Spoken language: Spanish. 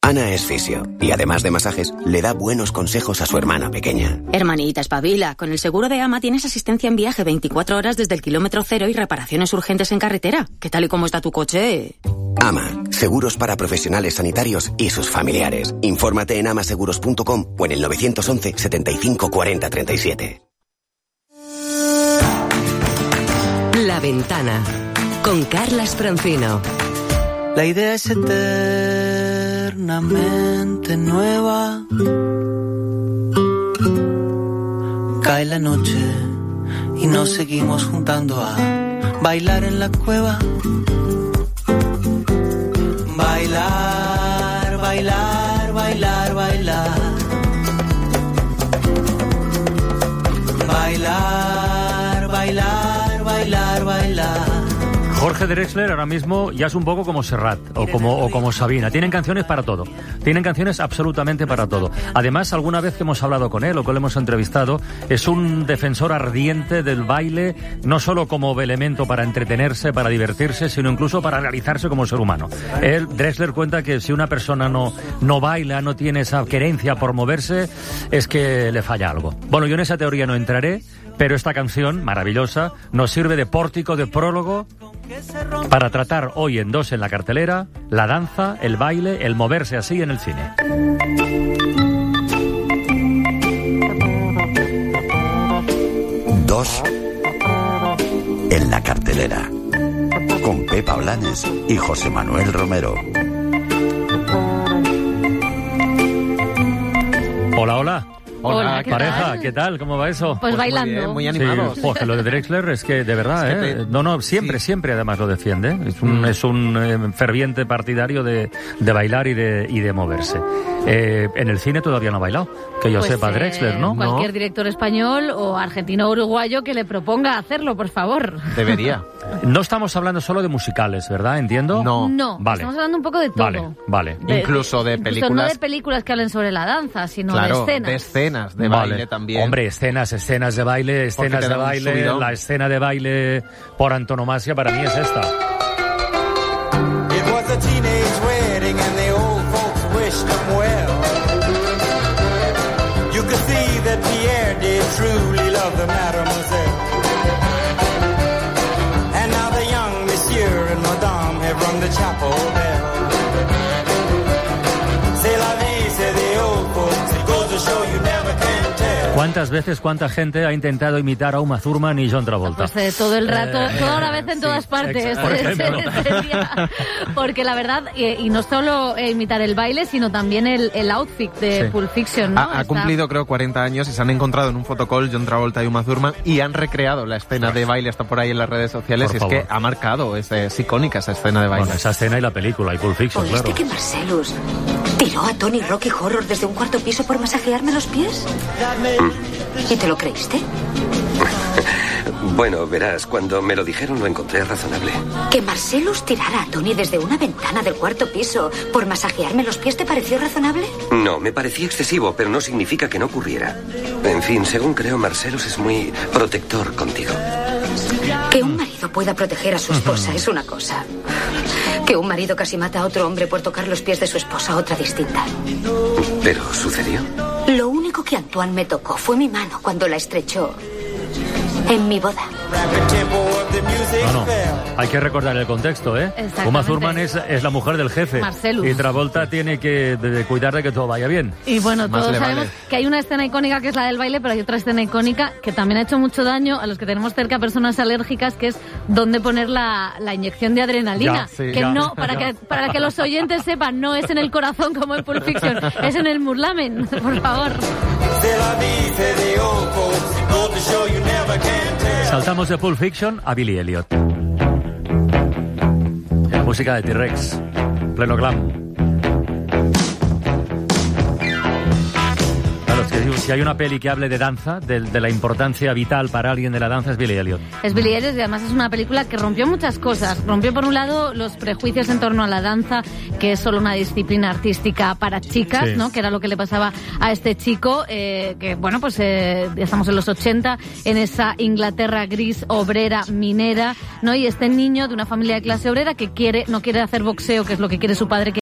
Ana es fisio y además de masajes, le da buenos consejos a su hermana pequeña. Hermanita, espabila. Con el seguro de AMA tienes asistencia en viaje 24 horas desde el kilómetro cero y reparaciones urgentes en carretera. ¿Qué tal y cómo está tu coche? AMA, seguros para profesionales sanitarios y sus familiares. Infórmate en amaseguros.com o en el 911 75 40 37. La Ventana, con Carlas Francino. La idea es eternamente nueva. Cae la noche y nos seguimos juntando a bailar en la cueva. Bailar, bailar, bailar, bailar. Bailar, bailar, bailar, bailar. Jorge Drexler ahora mismo ya es un poco como Serrat o como Sabina. Tienen canciones para todo. Tienen canciones absolutamente para todo. Además, alguna vez que hemos hablado con él o que lo hemos entrevistado, es un defensor ardiente del baile, no solo como elemento para entretenerse, para divertirse, sino incluso para realizarse como ser humano. Drexler cuenta que si una persona no baila, no tiene esa querencia por moverse, es que le falla algo. Bueno, yo en esa teoría no entraré, pero esta canción, maravillosa, nos sirve de pórtico, de prólogo, para tratar hoy en Dos en la cartelera, la danza, el baile, el moverse así en el cine. Dos en la cartelera, con Pepa Blanes y José Manuel Romero. Hola, hola. Hola, pareja, ¿qué tal? ¿Cómo va eso? Pues bailando. Muy animados. Sí, lo de Drexler es que, de verdad, siempre además lo defiende. Es un ferviente partidario de bailar y de moverse. En el cine todavía no ha bailado, que yo sepa, Drexler, ¿no? Cualquier director español o argentino o uruguayo que le proponga hacerlo, por favor. Debería. No estamos hablando solo de musicales, ¿verdad? ¿Entiendo? No, vale. Estamos hablando un poco de todo. Vale. Incluso de películas. No de películas que hablen sobre la danza, sino de escenas. De baile también. Hombre, escenas de baile, la escena de baile por antonomasia para mí es esta. It was a teenage wedding and the old folks wished them well. You could see that Pierre did truly love the mademoiselle. And now the young monsieur and madame have rung the chapel bell. C'est la vie, say the old folks. It goes to show you never can tell. ¿Cuántas veces, cuánta gente ha intentado imitar a Uma Thurman y John Travolta? Pues todo el rato, toda la vez en todas partes. Porque la verdad, y no solo imitar el baile, sino también el outfit de Pulp Fiction, ¿no? Ha cumplido, creo, 40 años y se han encontrado en un photocall John Travolta y Uma Thurman y han recreado la escena de baile, está por ahí en las redes sociales, y es que ha marcado, es icónica esa escena de baile. Bueno, esa escena y la película, y Pulp Fiction, ¿Oíste claro. que Marcellus tiró a Tony Rocky Horror desde un cuarto piso por masajearme los pies? ¿Y te lo creíste? Bueno, verás, cuando me lo dijeron lo encontré razonable. ¿Que Marcellus tirara a Tony desde una ventana del cuarto piso por masajearme los pies te pareció razonable? No, me parecía excesivo, pero no significa que no ocurriera. En fin, según creo, Marcellus es muy protector contigo. Que un marido pueda proteger a su esposa es una cosa. Que un marido casi mata a otro hombre por tocar los pies de su esposa, otra distinta. ¿Pero sucedió? Lo único que Antoine me tocó fue mi mano cuando la estrechó en mi boda. No, hay que recordar el contexto, ¿eh? Uma Thurman es la mujer del jefe. Marcellus. Y Travolta tiene que cuidar de que todo vaya bien. Y bueno, todos sabemos que hay una escena icónica que es la del baile, pero hay otra escena icónica que también ha hecho mucho daño a los que tenemos cerca personas alérgicas, que es dónde poner la inyección de adrenalina. Para que los oyentes sepan, no es en el corazón como en Pulp Fiction, es en el murlamen, por favor. Saltamos de Pulp Fiction a Billy Elliot. La música de T-Rex, pleno glam. Claro, es que si hay una peli que hable de danza, de la importancia vital para alguien de la danza, es Billy Elliot. Es Billy Elliot y además es una película que rompió muchas cosas. Rompió, por un lado, los prejuicios en torno a la danza, que es solo una disciplina artística para chicas, ¿no? Que era lo que le pasaba a este chico, que, bueno, pues estamos en los 80, en esa Inglaterra gris, obrera, minera, ¿no? Y este niño de una familia de clase obrera que no quiere hacer boxeo, que es lo que quiere su padre,